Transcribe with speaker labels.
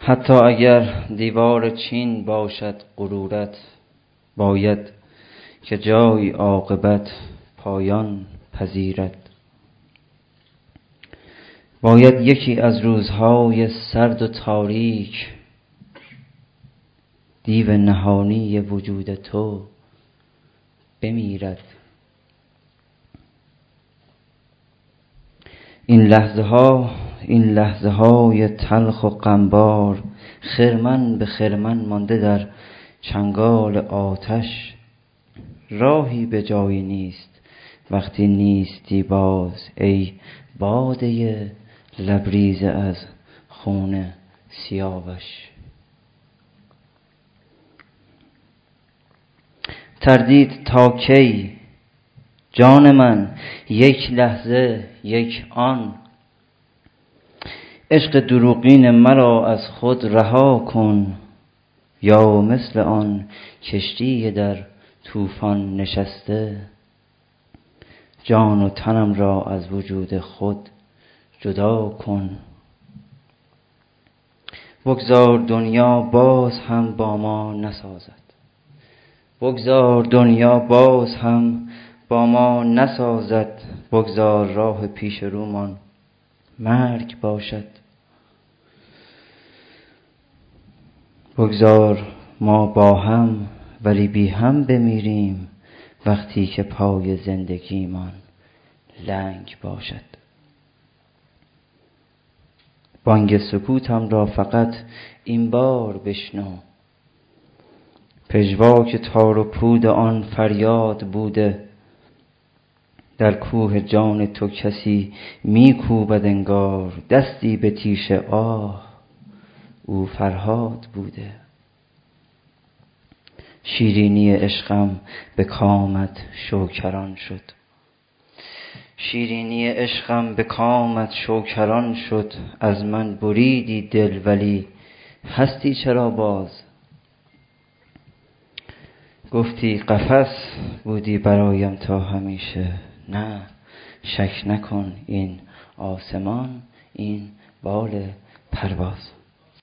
Speaker 1: حتی اگر دیوار چین باشد غرورت، باید که جای عاقبت پایان پذیرد. باید یکی از روزهای سرد و تاریک، دیو نهانی وجود تو بمیرد. این لحظه های تلخ و غمبار، خرمن به خرمن مانده در چنگال آتش. راهی به جایی نیست وقتی نیستی باز، ای باده لبریز از خون سیاوش. تردید تا کی جان من، یک لحظه یک آن. عشق دروغین مرا از خود رها کن، یا مثل آن کشتی در طوفان نشسته، جان و تنم را از وجود خود جدا کن. بگذار دنیا باز هم با ما نسازد، بگذار دنیا باز هم با ما نسازد. بگذار راه پیش رومان مرگ باشد. بگذار ما با هم ولی بی هم بمیریم، وقتی که پای زندگیمان لنگ باشد. بانگ سکوتم را فقط این بار بشنو، پژواک تار و پود آن فریاد بوده. در کوه جان تو کسی می کوبد انگار، دستی به تیشه آه او فرهاد بوده. شیرینی عشقم به کامت شوکران شد، شیرینی عشقم به کامت شوکران شد. از من بریدی دل ولی هستی چرا باز؟ گفتی قفس بودی برایم تا همیشه. نه شک نکن این آسمان، این بال پرواز.